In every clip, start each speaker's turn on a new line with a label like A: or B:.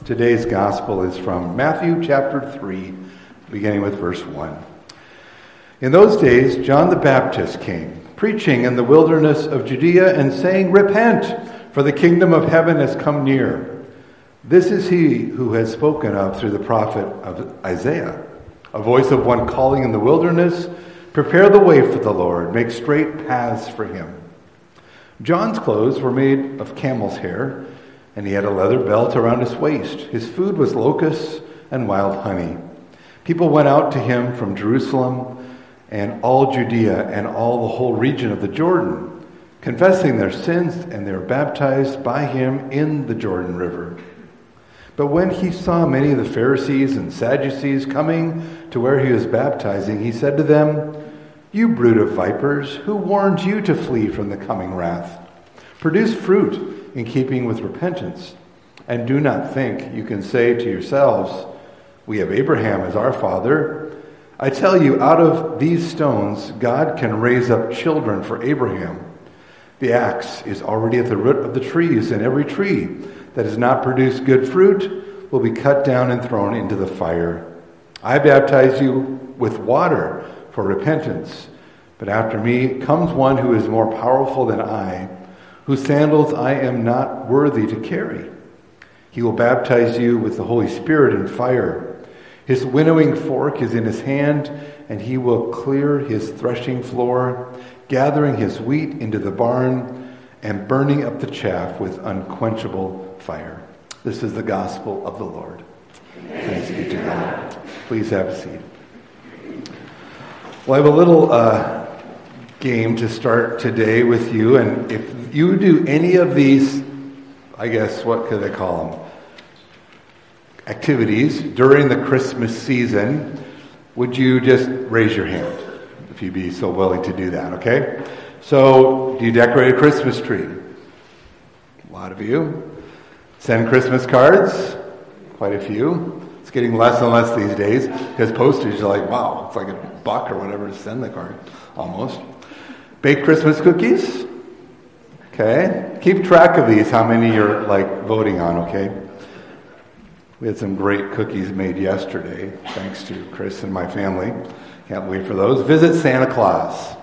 A: Today's gospel is from Matthew chapter 3, beginning with verse 1. In those days, John the Baptist came, preaching in the wilderness of Judea and saying, "Repent, for the kingdom of heaven has come near." This is he who has spoken of through the prophet of Isaiah, a voice of one calling in the wilderness, "Prepare the way for the Lord, make straight paths for him." John's clothes were made of camel's hair, and he had a leather belt around his waist. His food was locusts and wild honey. People went out to him from Jerusalem and all Judea and all the whole region of the Jordan, confessing their sins, and they were baptized by him in the Jordan River. But when he saw many of the Pharisees and Sadducees coming to where he was baptizing, he said to them, "You brood of vipers, who warned you to flee from the coming wrath? Produce fruit in keeping with repentance, and do not think you can say to yourselves, 'We have Abraham as our father.' I tell you, out of these stones God can raise up children for Abraham. The axe is already at the root of the trees, and every tree that does not produce good fruit will be cut down and thrown into the fire. I baptize you with water for repentance, but after me comes one who is more powerful than I, whose sandals I am not worthy to carry. He will baptize you with the Holy Spirit and fire. His winnowing fork is in his hand, and he will clear his threshing floor, gathering his wheat into the barn and burning up the chaff with unquenchable fire." This is the gospel of the Lord. Thanks be to God. Please have a seat. Well, I have a little game to start today with you, and if you do any of these, I guess, what could I call them? Activities during the Christmas season, would you just raise your hand if you'd be so willing to do that, okay? So, do you decorate a Christmas tree? A lot of you. Send Christmas cards? Quite a few. It's getting less and less these days because postage is like, wow, it's like $1 or whatever to send the card, almost. Bake Christmas cookies? Okay. Keep track of these, how many you're voting on, okay? We had some great cookies made yesterday, thanks to Chris and my family. Can't wait for those. Visit Santa Claus.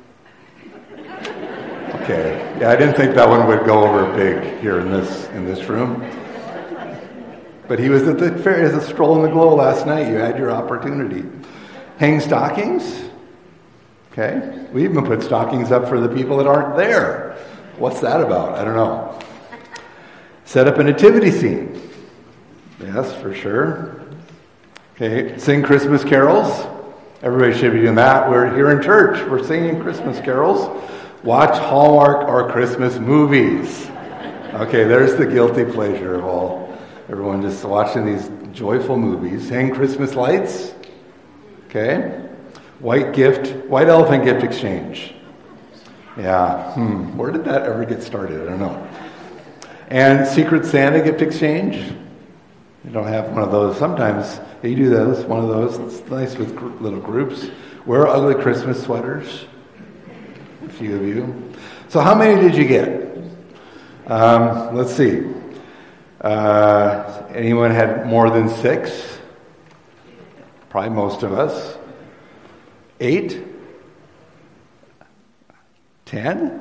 A: Okay. Yeah, I didn't think that one would go over big here in this room. But he was at the fair as a stroll in the glow last night. You had your opportunity. Hang stockings. Okay. We even put stockings up for the people that aren't there. What's that about? I don't know. Set up a nativity scene. Yes, for sure. Okay. Sing Christmas carols. Everybody should be doing that. We're here in church. We're singing Christmas carols. Watch Hallmark or Christmas movies. Okay, there's the guilty pleasure of all. Everyone just watching these joyful movies. Hang Christmas lights. Okay. White elephant gift exchange. Yeah. Where did that ever get started? I don't know. And Secret Santa gift exchange. You don't have one of those. Sometimes you do those. One of those. It's nice with little groups. Wear ugly Christmas sweaters. A few of you. So how many did you get? Let's see. Anyone had more than 6? Probably most of us. 8? 10?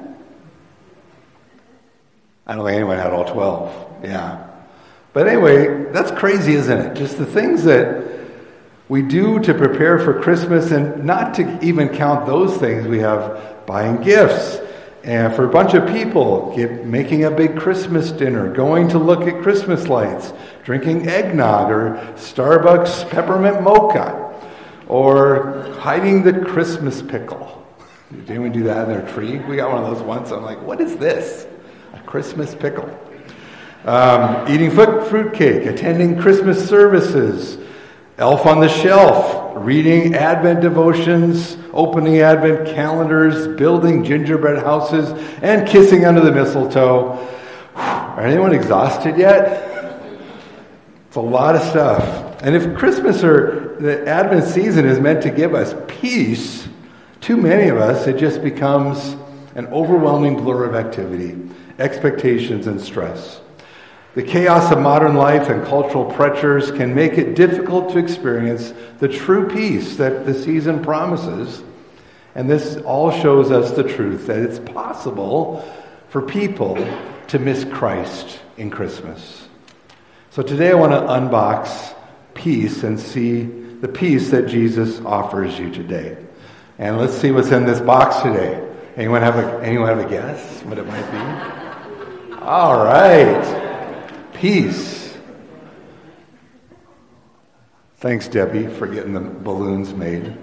A: I don't think anyone had all 12. Yeah. But anyway, that's crazy, isn't it? Just the things that we do to prepare for Christmas, and not to even count those things. We have buying gifts, and for a bunch of people, making a big Christmas dinner, going to look at Christmas lights, drinking eggnog or Starbucks peppermint mocha, or hiding the Christmas pickle. Did anyone do that in their tree? We got one of those once. I'm like, what is this? A Christmas pickle. Eating fruitcake, attending Christmas services, Elf on the Shelf, reading Advent devotions, opening Advent calendars, building gingerbread houses, and kissing under the mistletoe. Are anyone exhausted yet? It's a lot of stuff. And if Christmas or the Advent season is meant to give us peace, too many of us, it just becomes an overwhelming blur of activity, expectations, and stress. The chaos of modern life and cultural pressures can make it difficult to experience the true peace that the season promises. And this all shows us the truth that it's possible for people to miss Christ in Christmas. So today I want to unbox peace and see the peace that Jesus offers you today. And let's see what's in this box today. Anyone have a guess what it might be? All right. Peace. Thanks, Debbie, for getting the balloons made.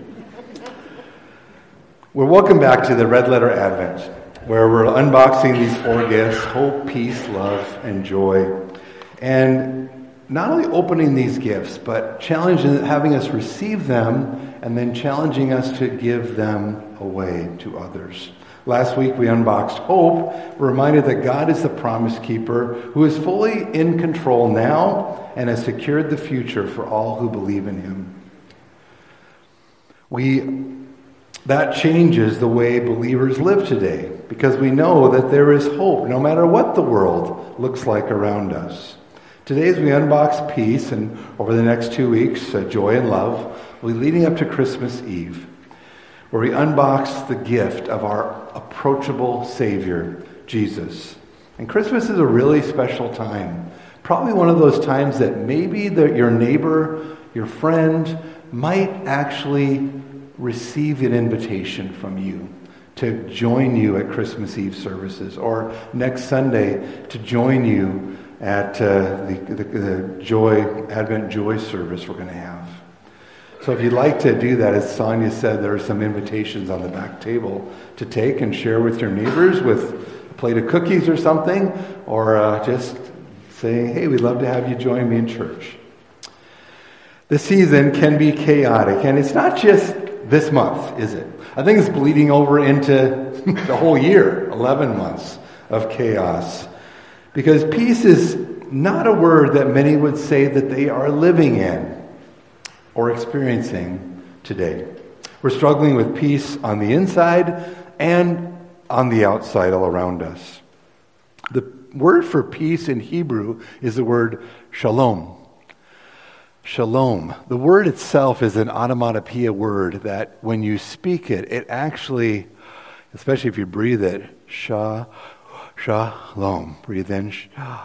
A: Well, welcome back to the Red Letter Advent, where we're unboxing these 4 gifts: hope, peace, love, and joy. And not only opening these gifts, but having us receive them and then challenging us to give them away to others. Last week we unboxed hope. We're reminded that God is the promise keeper who is fully in control now and has secured the future for all who believe in him. That changes the way believers live today, because we know that there is hope no matter what the world looks like around us. Today, as we unbox peace, and over the next 2 weeks, joy and love, we'll be leading up to Christmas Eve, where we unbox the gift of our approachable Savior, Jesus. And Christmas is a really special time. Probably one of those times that maybe your neighbor, your friend, might actually receive an invitation from you to join you at Christmas Eve services, or next Sunday to join you at the Advent Joy service we're going to have. So if you'd like to do that, as Sonia said, there are some invitations on the back table to take and share with your neighbors with a plate of cookies or something, or just saying, hey, we'd love to have you join me in church. The season can be chaotic, and it's not just this month, is it? I think it's bleeding over into the whole year, 11 months of chaos. Because peace is not a word that many would say that they are living in or experiencing today. We're struggling with peace on the inside and on the outside all around us. The word for peace in Hebrew is the word shalom. Shalom. The word itself is an onomatopoeia word that when you speak it, it actually, especially if you breathe it, shalom. Breathe in, shalom.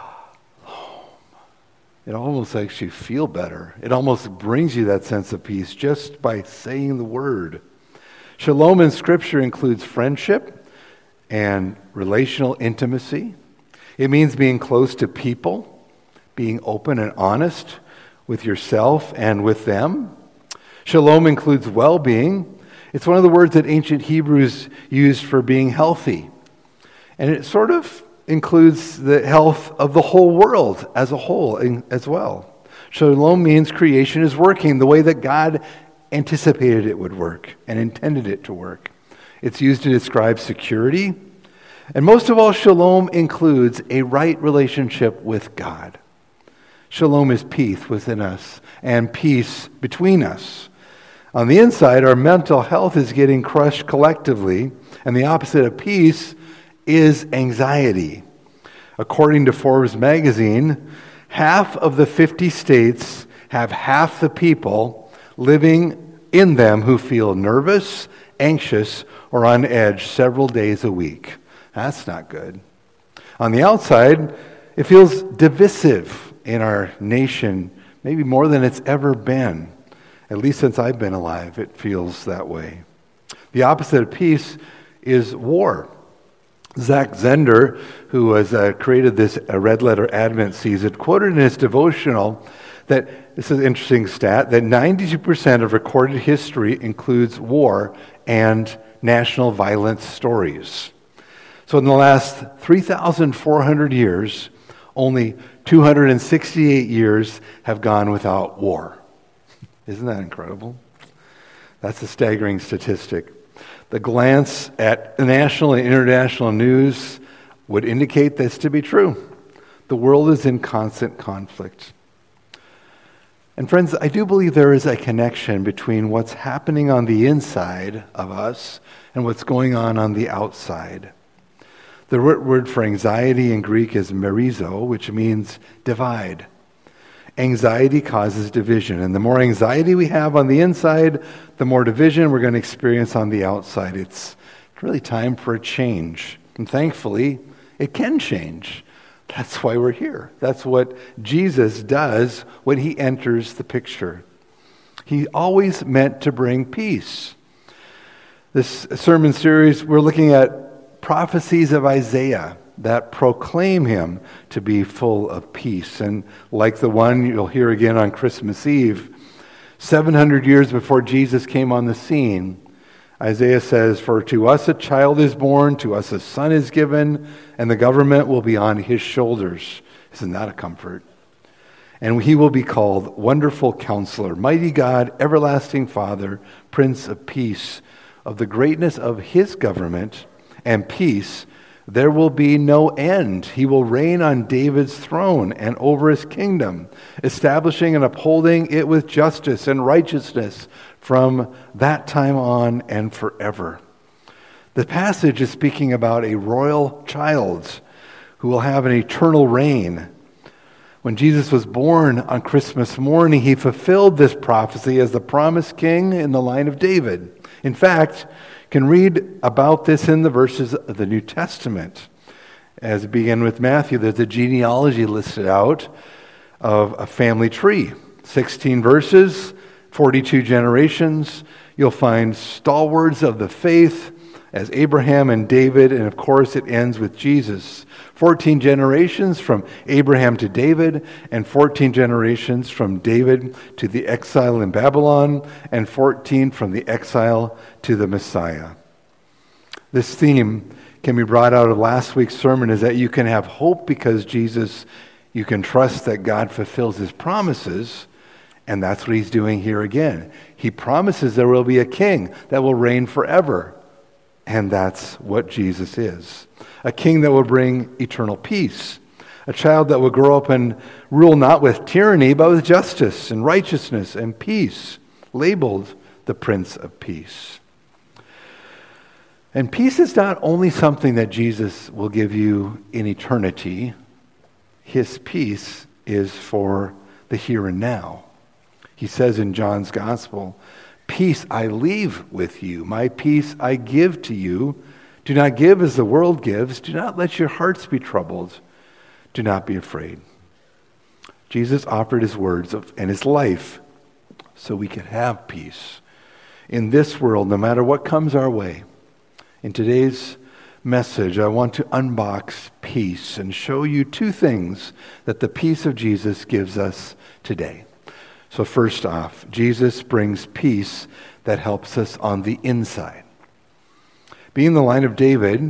A: It almost makes you feel better. It almost brings you that sense of peace just by saying the word. Shalom in Scripture includes friendship and relational intimacy. It means being close to people, being open and honest with yourself and with them. Shalom includes well-being. It's one of the words that ancient Hebrews used for being healthy. And it sort of includes the health of the whole world as a whole as well. Shalom means creation is working the way that God anticipated it would work and intended it to work. It's used to describe security. And most of all, shalom includes a right relationship with God. Shalom is peace within us and peace between us. On the inside, our mental health is getting crushed collectively, and the opposite of peace is anxiety. According to Forbes magazine, half of the 50 states have half the people living in them who feel nervous, anxious, or on edge several days a week. That's not good. On the outside, it feels divisive in our nation, maybe more than it's ever been. At least since I've been alive, it feels that way. The opposite of peace is war. Zach Zender, who has created this Red Letter Advent season, quoted in his devotional that, this is an interesting stat, that 92% of recorded history includes war and national violence stories. So in the last 3,400 years, only 268 years have gone without war. Isn't that incredible? That's a staggering statistic. The glance at national and international news would indicate this to be true. The world is in constant conflict. And friends, I do believe there is a connection between what's happening on the inside of us and what's going on the outside. The word for anxiety in Greek is merizo, which means divide. Anxiety causes division, and the more anxiety we have on the inside, the more division we're going to experience on the outside. It's really time for a change, and thankfully, it can change. That's why we're here. That's what Jesus does when he enters the picture. He always meant to bring peace. This sermon series, we're looking at prophecies of Isaiah that proclaim him to be full of peace. And like the one you'll hear again on Christmas Eve, 700 years before Jesus came on the scene, Isaiah says, "For to us a child is born, to us a son is given, and the government will be on his shoulders." Isn't that a comfort? "And he will be called Wonderful Counselor, Mighty God, Everlasting Father, Prince of Peace. Of the greatness of his government and peace there will be no end. He will reign on David's throne and over his kingdom, establishing and upholding it with justice and righteousness from that time on and forever." The passage is speaking about a royal child who will have an eternal reign. When Jesus was born on Christmas morning, he fulfilled this prophecy as the promised king in the line of David. In fact, you can read about this in the verses of the New Testament. As we begin with Matthew, there's a genealogy listed out of a family tree. 16 verses, 42 generations. You'll find stalwarts of the faith as Abraham and David, and of course it ends with Jesus. 14 generations from Abraham to David, and 14 generations from David to the exile in Babylon, and 14 from the exile to the Messiah. This theme can be brought out of last week's sermon, is that you can have hope because Jesus, you can trust that God fulfills his promises, and that's what he's doing here again. He promises there will be a king that will reign forever. And that's what Jesus is. A king that will bring eternal peace. A child that will grow up and rule not with tyranny, but with justice and righteousness and peace. Labeled the Prince of Peace. And peace is not only something that Jesus will give you in eternity. His peace is for the here and now. He says in John's Gospel, "Peace I leave with you, my peace I give to you. Do not give as the world gives. Do not let your hearts be troubled. Do not be afraid." Jesus offered his words and his life so we could have peace in this world, no matter what comes our way. In today's message, I want to unbox peace and show you two things that the peace of Jesus gives us today. So first off, Jesus brings peace that helps us on the inside. Being the line of David,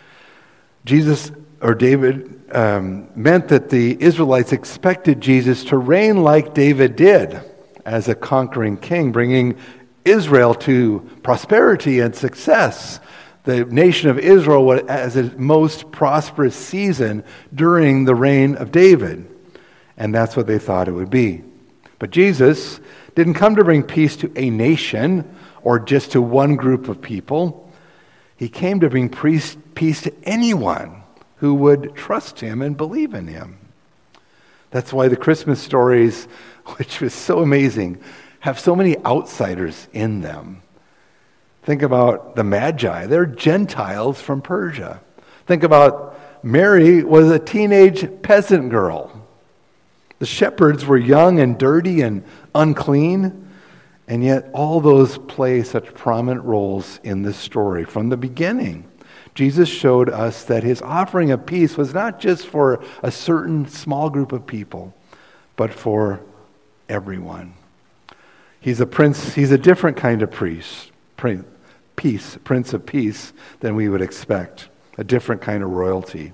A: David meant that the Israelites expected Jesus to reign like David did as a conquering king, bringing Israel to prosperity and success. The nation of Israel was at its most prosperous season during the reign of David, and that's what they thought it would be. But Jesus didn't come to bring peace to a nation or just to one group of people. He came to bring peace to anyone who would trust him and believe in him. That's why the Christmas stories, which was so amazing, have so many outsiders in them. Think about the Magi. They're Gentiles from Persia. Think about Mary was a teenage peasant girl. The shepherds were young and dirty and unclean, and yet all those play such prominent roles in this story. From the beginning, Jesus showed us that his offering of peace was not just for a certain small group of people, but for everyone. He's a prince. He's a different kind of Prince of Peace, than we would expect. A different kind of royalty.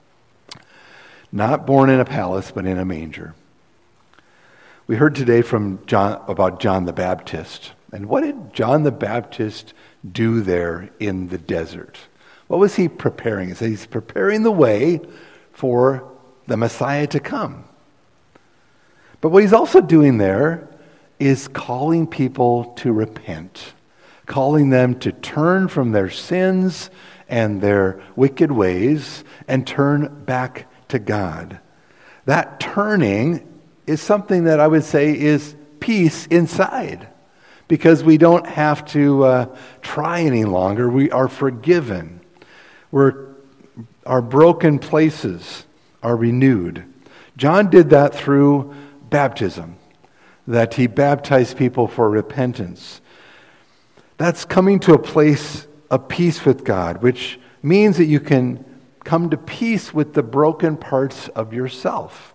A: Not born in a palace, but in a manger. We heard today from about John the Baptist. And what did John the Baptist do there in the desert? What was he preparing? He said he's preparing the way for the Messiah to come. But what he's also doing there is calling people to repent, calling them to turn from their sins and their wicked ways and turn back to God. That turning is something that I would say is peace inside, because we don't have to try any longer. We are forgiven. Our broken places are renewed. John did that through baptism, that he baptized people for repentance. That's coming to a place of peace with God, which means that you can come to peace with the broken parts of yourself.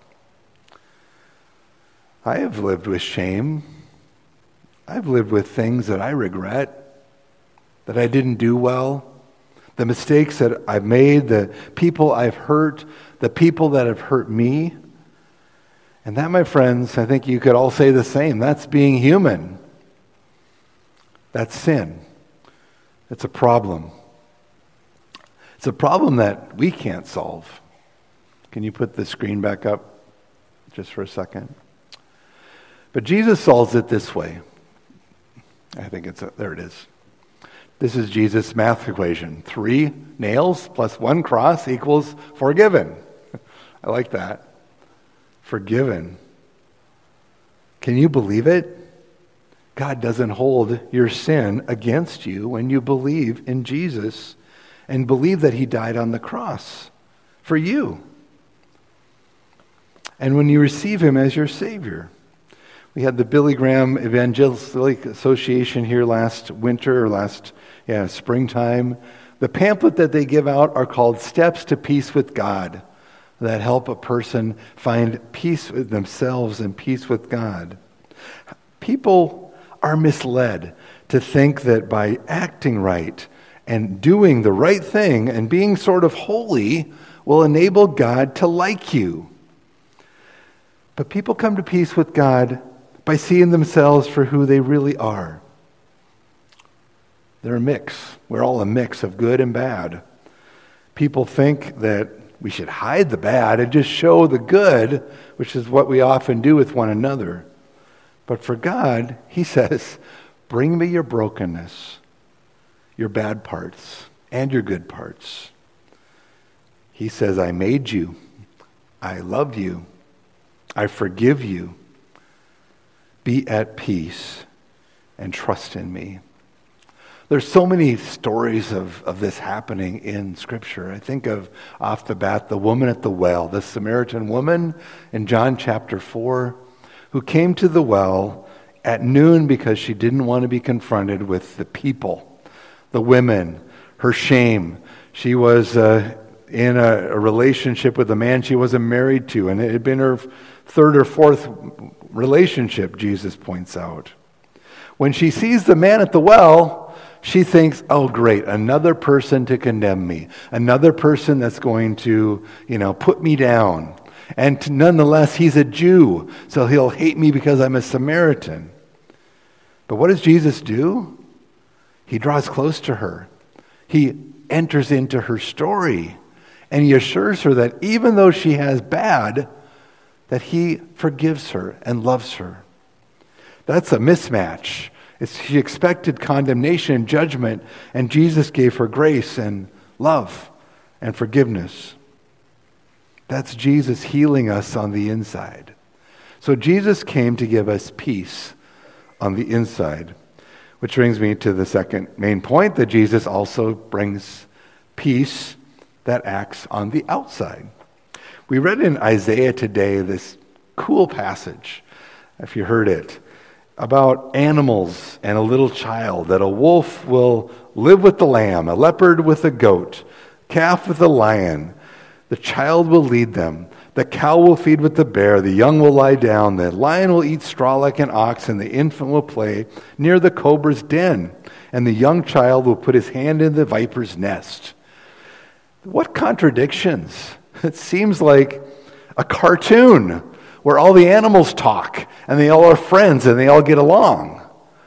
A: I have lived with shame. I've lived with things that I regret, that I didn't do well, the mistakes that I've made, the people I've hurt, the people that have hurt me. And that, my friends, I think you could all say the same. That's being human. That's sin. It's a problem. It's a problem that we can't solve. Can you put the screen back up just for a second? But Jesus solves it this way. I think there it is. This is Jesus' math equation. 3 nails plus 1 cross equals forgiven. I like that. Forgiven. Can you believe it? God doesn't hold your sin against you when you believe in Jesus and believe that he died on the cross for you. And when you receive him as your Savior. We had the Billy Graham Evangelical Association here last winter, or springtime. The pamphlet that they give out are called Steps to Peace with God, that help a person find peace with themselves and peace with God. People are misled to think that by acting right and doing the right thing and being sort of holy will enable God to like you. But people come to peace with God by seeing themselves for who they really are. They're a mix. We're all a mix of good and bad. People think that we should hide the bad and just show the good, which is what we often do with one another. But for God, he says, bring me your brokenness, your bad parts, and your good parts. He says, I made you. I love you. I forgive you. Be at peace and trust in me. There's so many stories of this happening in Scripture. I think of, off the bat, the woman at the well, the Samaritan woman in John chapter 4, who came to the well at noon because she didn't want to be confronted with the people, the women, her shame. She was in a relationship with a man she wasn't married to, and it had been her 3rd or 4th relationship, Jesus points out. When she sees the man at the well, she thinks, oh great, another person to condemn me, another person that's going to, put me down. And nonetheless, he's a Jew, so he'll hate me because I'm a Samaritan. But what does Jesus do? He draws close to her. He enters into her story, and he assures her that even though she has bad, that he forgives her and loves her. That's a mismatch. She expected condemnation and judgment, and Jesus gave her grace and love and forgiveness. That's Jesus healing us on the inside. So Jesus came to give us peace on the inside, which brings me to the second main point, that Jesus also brings peace that acts on the outside. We read in Isaiah today this cool passage, if you heard it, about animals and a little child, that a wolf will live with the lamb, a leopard with a goat, calf with a lion. The child will lead them. The cow will feed with the bear. The young will lie down. The lion will eat straw like an ox, and the infant will play near the cobra's den. And the young child will put his hand in the viper's nest. What contradictions! It seems like a cartoon where all the animals talk and they all are friends and they all get along.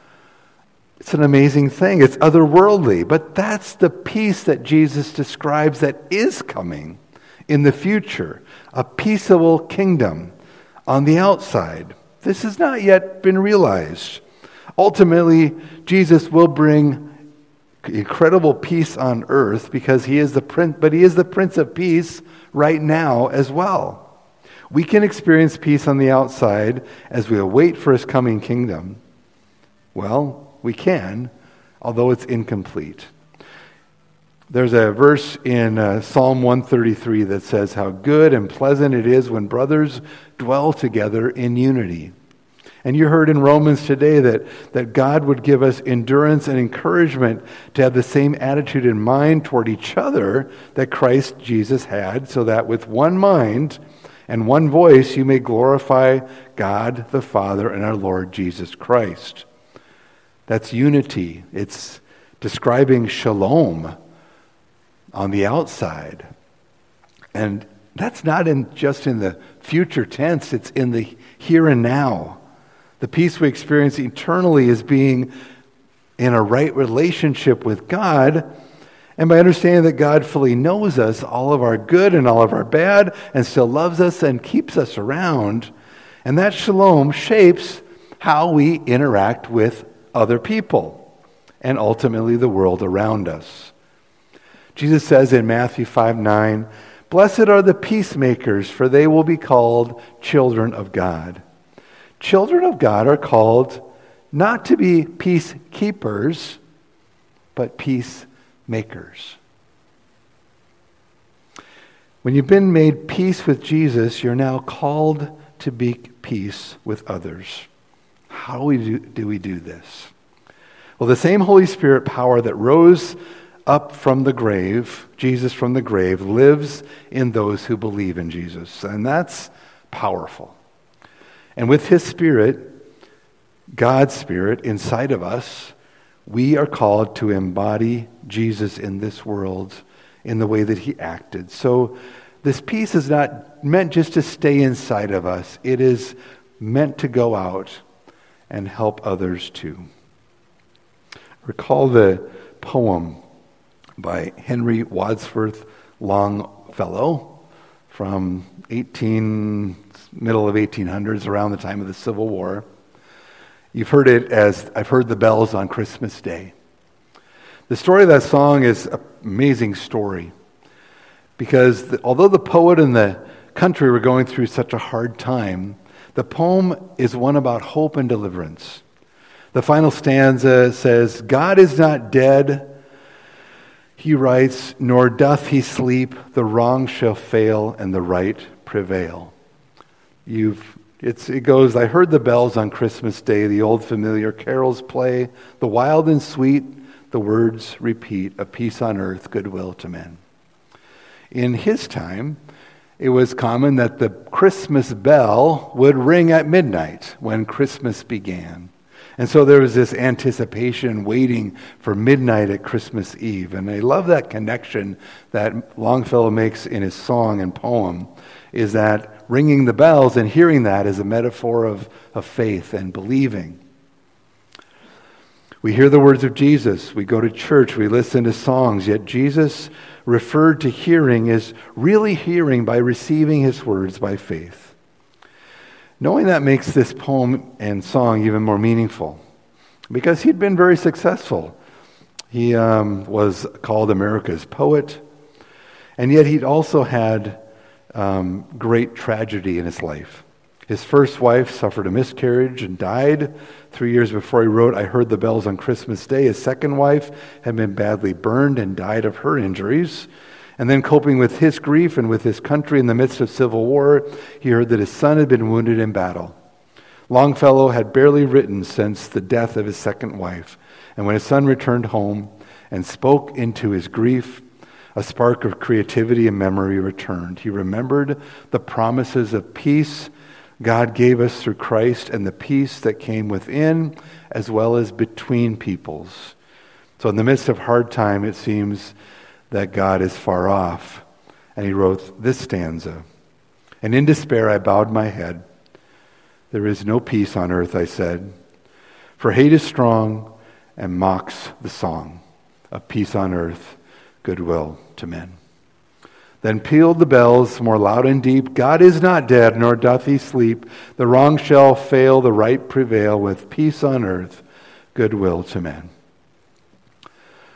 A: It's an amazing thing. It's otherworldly, but that's the peace that Jesus describes that is coming in the future, a peaceable kingdom on the outside. This has not yet been realized. Ultimately, Jesus will bring incredible peace on earth because he is the Prince of Peace right now as well. We can experience peace on the outside as we await for his coming kingdom. Well, we can, although it's incomplete. There's a verse in Psalm 133 that says how good and pleasant it is when brothers dwell together in unity. And you heard in Romans today that God would give us endurance and encouragement to have the same attitude in mind toward each other that Christ Jesus had, so that with one mind and one voice you may glorify God the Father and our Lord Jesus Christ. That's unity. It's describing shalom on the outside. And that's not just in the future tense, it's in the here and now. The peace we experience eternally is being in a right relationship with God, and by understanding that God fully knows us, all of our good and all of our bad, and still loves us and keeps us around. And that shalom shapes how we interact with other people and ultimately the world around us. Jesus says in Matthew 5:9, "Blessed are the peacemakers, for they will be called children of God." Children of God are called not to be peacekeepers, but peacemakers. When you've been made peace with Jesus, you're now called to be peace with others. How do we do this? Well, the same Holy Spirit power that rose up from the grave, Jesus from the grave, lives in those who believe in Jesus. And that's powerful. And with his Spirit, God's Spirit, inside of us, we are called to embody Jesus in this world in the way that he acted. So this peace is not meant just to stay inside of us. It is meant to go out and help others too. Recall the poem by Henry Wadsworth Longfellow from middle of 1800s, around the time of the Civil War. You've heard it as "I've heard the bells on Christmas Day." The story of that song is an amazing story because although the poet and the country were going through such a hard time, the poem is one about hope and deliverance. The final stanza says, "God is not dead," he writes, "nor doth he sleep. The wrong shall fail and the right prevail." It goes, "I heard the bells on Christmas Day, the old familiar carols play, the wild and sweet, the words repeat, of peace on earth, goodwill to men." In his time, it was common that the Christmas bell would ring at midnight when Christmas began. And so there was this anticipation waiting for midnight at Christmas Eve. And I love that connection that Longfellow makes in his song and poem, is that ringing the bells and hearing that is a metaphor of faith and believing. We hear the words of Jesus, we go to church, we listen to songs, yet Jesus referred to hearing as really hearing by receiving his words by faith. Knowing that makes this poem and song even more meaningful because he'd been very successful. He was called America's poet, and yet he'd also had great tragedy in his life. His first wife suffered a miscarriage and died 3 years before he wrote "I Heard the Bells on Christmas Day." His second wife had been badly burned and died of her injuries. And then, coping with his grief and with his country in the midst of civil war, he heard that his son had been wounded in battle. Longfellow had barely written since the death of his second wife. And when his son returned home and spoke into his grief, a spark of creativity and memory returned. He remembered the promises of peace God gave us through Christ and the peace that came within as well as between peoples. So in the midst of hard time, it seems that God is far off. And he wrote this stanza, "And in despair I bowed my head. There is no peace on earth, I said, for hate is strong and mocks the song of peace on earth, goodwill to men." Then pealed the bells more loud and deep, "God is not dead, nor doth he sleep. The wrong shall fail, the right prevail, with peace on earth, goodwill to men."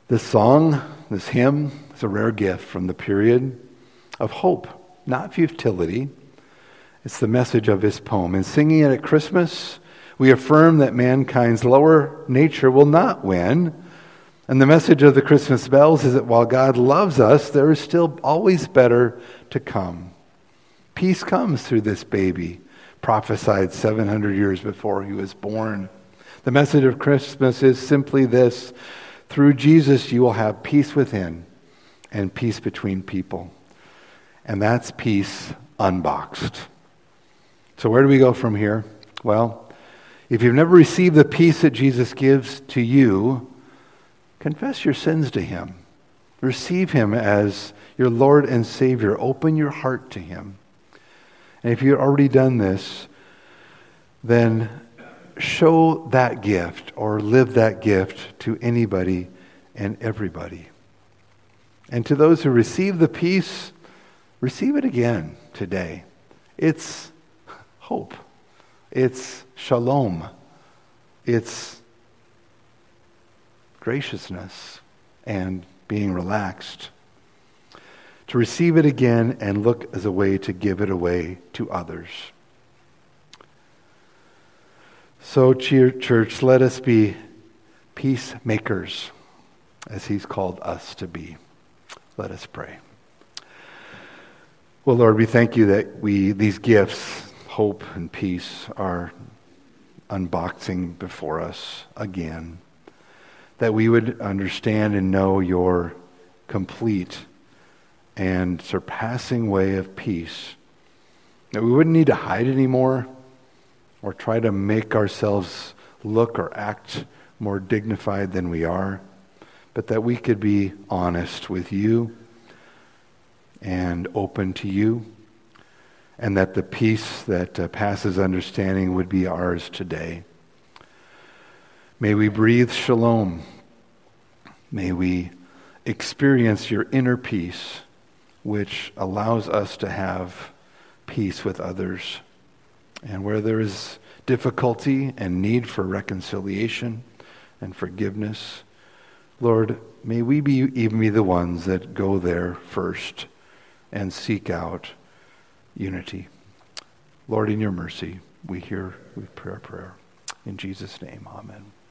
A: This song, this hymn, is a rare gift from the period of hope, not futility. It's the message of his poem. In singing it at Christmas, we affirm that mankind's lower nature will not win. And the message of the Christmas bells is that while God loves us, there is still always better to come. Peace comes through this baby, prophesied 700 years before he was born. The message of Christmas is simply this: through Jesus you will have peace within and peace between people. And that's peace unboxed. So where do we go from here? Well, if you've never received the peace that Jesus gives to you, confess your sins to him. Receive him as your Lord and Savior. Open your heart to him. And if you've already done this, then show that gift or live that gift to anybody and everybody. And to those who receive the peace, receive it again today. It's hope. It's shalom. It's graciousness and being relaxed. To receive it again and look as a way to give it away to others. So, church, let us be peacemakers as he's called us to be. Let us pray. Well, Lord, we thank you that these gifts, hope and peace, are unboxing before us again. That we would understand and know your complete and surpassing way of peace. That we wouldn't need to hide anymore or try to make ourselves look or act more dignified than we are, but that we could be honest with you and open to you, and that the peace that passes understanding would be ours today. May we breathe shalom. May we experience your inner peace, which allows us to have peace with others. And where there is difficulty and need for reconciliation and forgiveness, Lord, may we even be the ones that go there first and seek out unity. Lord, in your mercy, we pray our prayer. In Jesus' name, amen.